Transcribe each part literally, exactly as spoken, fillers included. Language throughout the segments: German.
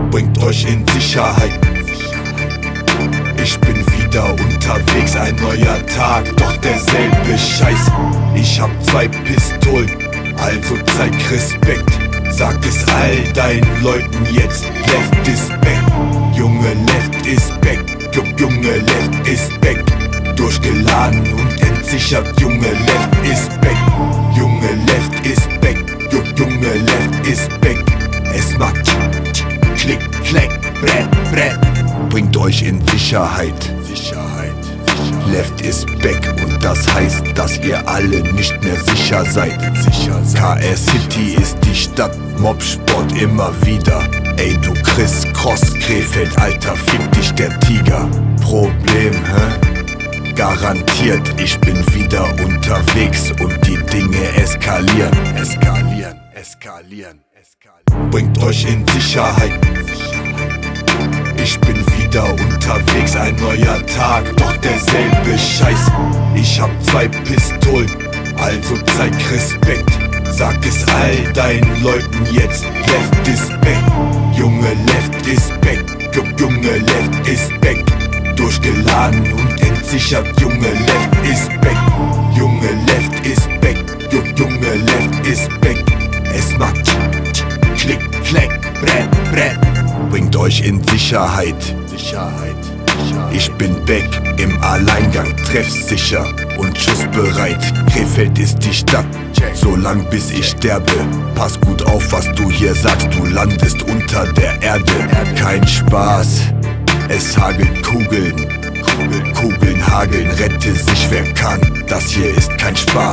bringt euch in Sicherheit. Ich bin wieder unterwegs, ein neuer Tag, doch derselbe Scheiß. Ich hab zwei Pistolen, also zeig Respekt. Sag es all deinen Leuten jetzt, Left is back. Junge, Left is back, Junge, Left is back. Durchgeladen und entsichert, Junge, Left is back. Junge, Left is back, Junge, Left is back. Es macht klick, klack, brett, brett. Bringt euch in Sicherheit. Sicherheit. Left is back und das heißt, dass ihr alle nicht mehr sicher seid. Sicher seid. K R City ist die Stadt, Mobsport immer wieder. Ey du Chris Cross, Krefeld, Alter, fick dich der Tiger. Problem, hä? Garantiert, ich bin wieder unterwegs und die Dinge eskalieren. Eskalieren, eskalieren, eskalieren. Bringt euch in Sicherheit. Ich bin wieder unterwegs, ein neuer Tag, doch derselbe Scheiß. Ich hab zwei Pistolen, also zeig Respekt. Sag es all deinen Leuten jetzt, Left is back. Junge, Left is back, Junge, Left is back. Durchgeladen und entsichert, Junge, Left is back. Junge, Left is back, Junge, Left is back. Es macht klick, klack, brett, brett. Bringt euch in Sicherheit. Sicherheit. Ich bin back im Alleingang, treffsicher und schussbereit. Krefeld ist die Stadt, so lang bis ich sterbe. Pass gut auf, was du hier sagst, du landest unter der Erde. Kein Spaß, es hagelt Kugeln. Kugeln, Kugeln hageln, rette sich wer kann. Das hier ist kein Spaß.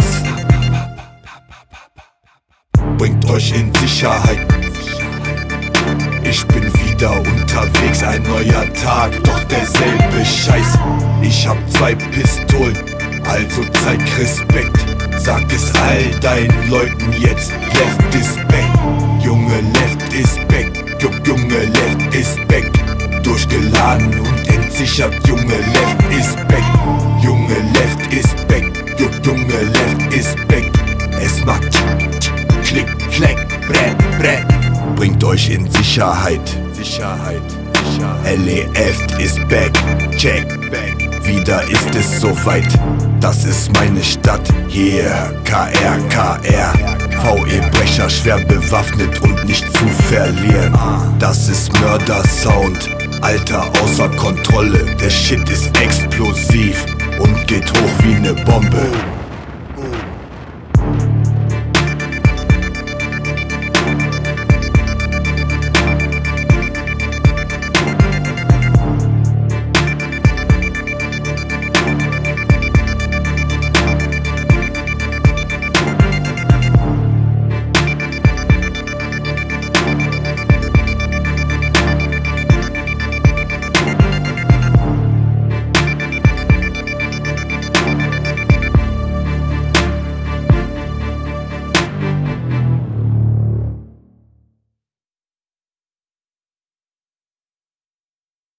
Bringt euch in Sicherheit. Ich bin wieder unterwegs, ein neuer Tag, doch derselbe Scheiß. Ich hab zwei Pistolen, also zeig Respekt. Sag es all deinen Leuten jetzt, Left is back. Junge, Left is back, Junge, Left is back. Durchgeladen und entsichert, Junge, Left is back. Junge, Left is back, Junge, Left is back. Es macht klick, klack, brett, brett. Bringt euch in Sicherheit. Sicherheit. L E F ist back, check, back. Wieder ist es soweit, das ist meine Stadt. Hier, K R, K R. V E-Brecher, schwer bewaffnet und nicht zu verlieren. Das ist Mörder-Sound, Alter, außer Kontrolle. Der Shit ist explosiv und geht hoch wie ne Bombe.